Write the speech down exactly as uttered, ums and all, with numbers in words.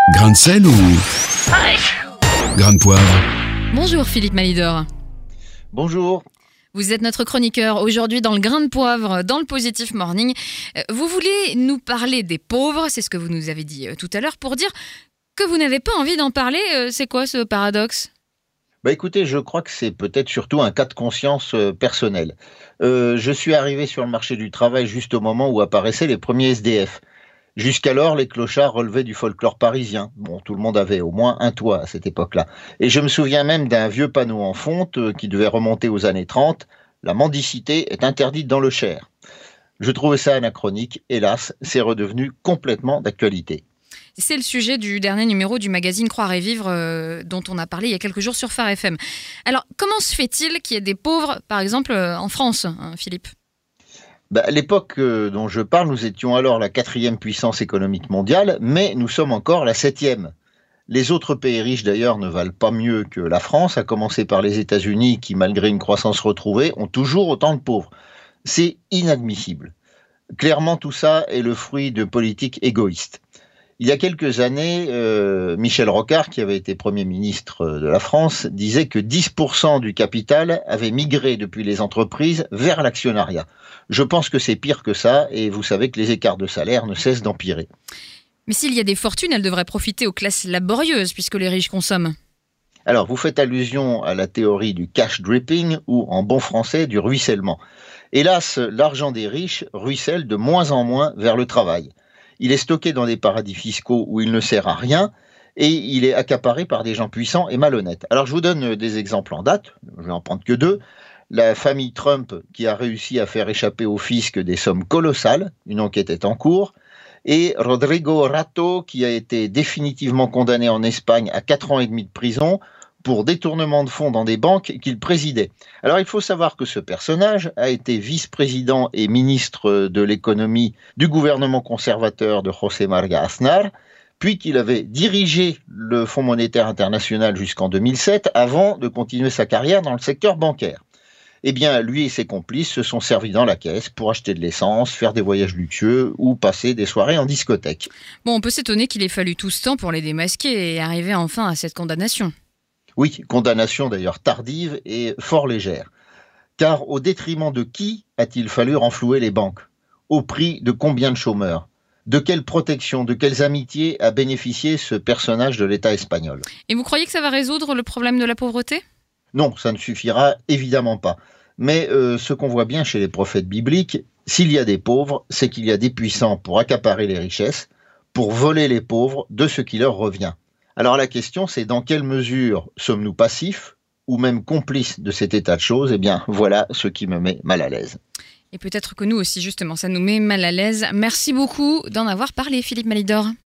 Grain de sel ou grain de poivre? Bonjour Philippe Malidor. Bonjour. Vous êtes notre chroniqueur aujourd'hui dans le Grain de poivre, dans le Positif Morning. Vous voulez nous parler des pauvres, c'est ce que vous nous avez dit tout à l'heure, pour dire que vous n'avez pas envie d'en parler. C'est quoi ce paradoxe ? Bah écoutez, je crois que c'est peut-être surtout un cas de conscience euh, personnel. Euh, je suis arrivé sur le marché du travail juste au moment où apparaissaient les premiers S D F. Jusqu'alors, les clochards relevaient du folklore parisien. Bon, tout le monde avait au moins un toit à cette époque-là. Et je me souviens même d'un vieux panneau en fonte euh, qui devait remonter aux années trente. La mendicité est interdite dans le Cher. Je trouvais ça anachronique. Hélas, c'est redevenu complètement d'actualité. C'est le sujet du dernier numéro du magazine Croire et Vivre euh, dont on a parlé il y a quelques jours sur Phare F M. Alors, comment se fait-il qu'il y ait des pauvres, par exemple, euh, en France, hein, Philippe ? Bah, à l'époque euh, dont je parle, nous étions alors la quatrième puissance économique mondiale, mais nous sommes encore la septième. Les autres pays riches d'ailleurs ne valent pas mieux que la France, à commencer par les États-Unis qui, malgré une croissance retrouvée, ont toujours autant de pauvres. C'est inadmissible. Clairement, tout ça est le fruit de politiques égoïstes. Il y a quelques années, euh, Michel Rocard, qui avait été Premier ministre de la France, disait que dix pour cent du capital avait migré depuis les entreprises vers l'actionnariat. Je pense que c'est pire que ça, et vous savez que les écarts de salaire ne cessent d'empirer. Mais s'il y a des fortunes, elles devraient profiter aux classes laborieuses, puisque les riches consomment. Alors, vous faites allusion à la théorie du cash dripping, ou en bon français, du ruissellement. Hélas, l'argent des riches ruisselle de moins en moins vers le travail. Il est stocké dans des paradis fiscaux où il ne sert à rien et il est accaparé par des gens puissants et malhonnêtes. Alors je vous donne des exemples en date, je vais en prendre que deux. La famille Trump qui a réussi à faire échapper au fisc des sommes colossales, une enquête est en cours, et Rodrigo Rato qui a été définitivement condamné en Espagne à quatre ans et demi de prison pour détournement de fonds dans des banques qu'il présidait. Alors il faut savoir que ce personnage a été vice-président et ministre de l'économie du gouvernement conservateur de José María Aznar, puis qu'il avait dirigé le Fonds monétaire international jusqu'en deux mille sept avant de continuer sa carrière dans le secteur bancaire. Eh bien, lui et ses complices se sont servis dans la caisse pour acheter de l'essence, faire des voyages luxueux ou passer des soirées en discothèque. Bon, on peut s'étonner qu'il ait fallu tout ce temps pour les démasquer et arriver enfin à cette condamnation. Oui, condamnation d'ailleurs tardive et fort légère. Car au détriment de qui a-t-il fallu renflouer les banques ? Au prix de combien de chômeurs ? De quelle protection, de quelles amitiés a bénéficié ce personnage de l'État espagnol ? Et vous croyez que ça va résoudre le problème de la pauvreté ? Non, ça ne suffira évidemment pas. Mais euh, ce qu'on voit bien chez les prophètes bibliques, s'il y a des pauvres, c'est qu'il y a des puissants pour accaparer les richesses, pour voler les pauvres de ce qui leur revient. Alors la question, c'est dans quelle mesure sommes-nous passifs ou même complices de cet état de choses ? Eh bien, voilà ce qui me met mal à l'aise. Et peut-être que nous aussi, justement, ça nous met mal à l'aise. Merci beaucoup d'en avoir parlé, Philippe Malidor.